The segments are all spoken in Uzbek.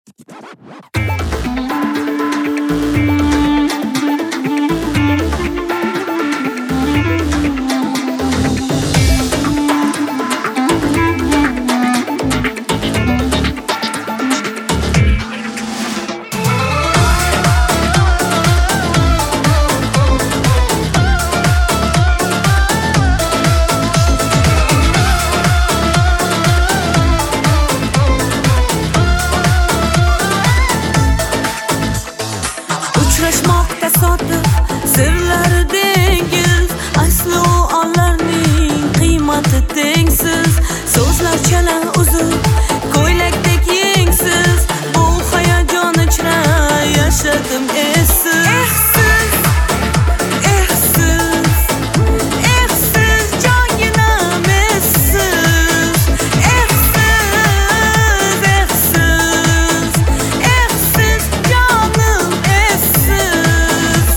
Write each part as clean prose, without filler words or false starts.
Sirlari dengiz, asli u onlarning qiymati tengsiz. So'zlar chala uzun, ko'ylakdek yengsiz. Bu hayajon ichra yashadim essiz. Ehsiz jonginam essiz. Ehsiz jonim essiz.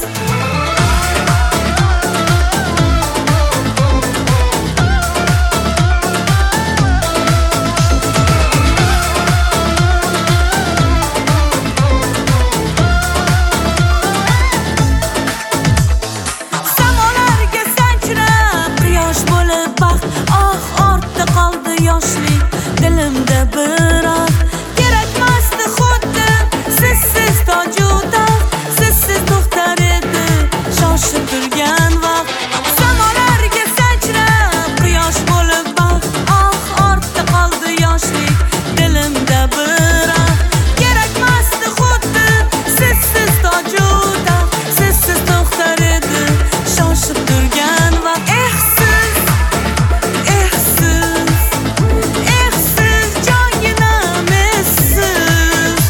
Samolarga sanchrab quyosh bo'lib baxt, ortda qoldi yoshlik dilimda bir ah. Kerakmasdi xuddi sizsiz toju taxt, sizsiz to'xtar edi shoshib turgan vaqt. Samolarga sanchrab quyosh bo'lib baxt, ortda qoldi yoshlik dilimda bir ah. Kerakmasdi xuddi sizsiz toju taxt, sizsiz to'xtar edi shoshib turgan vaqt. Ehsiz jonginam essiz.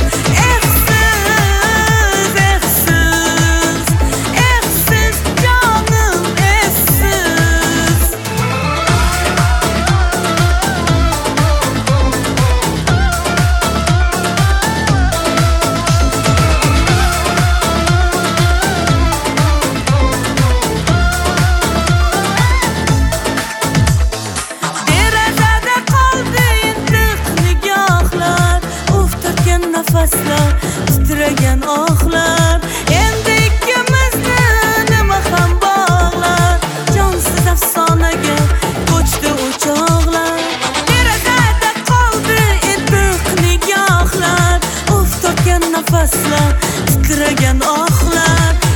Ehsiz jonim essiz. Derazada qoldi intiq nigohlar, uf tortgan nafaslar, titragan ohlar. Endi ikkimizni nima ham bog'lar, jonsiz afsonaga ko'chdi o'choqlar. Derazada qoldi intiq nigohlar, uf tortgan nafaslar, titragan ohlar.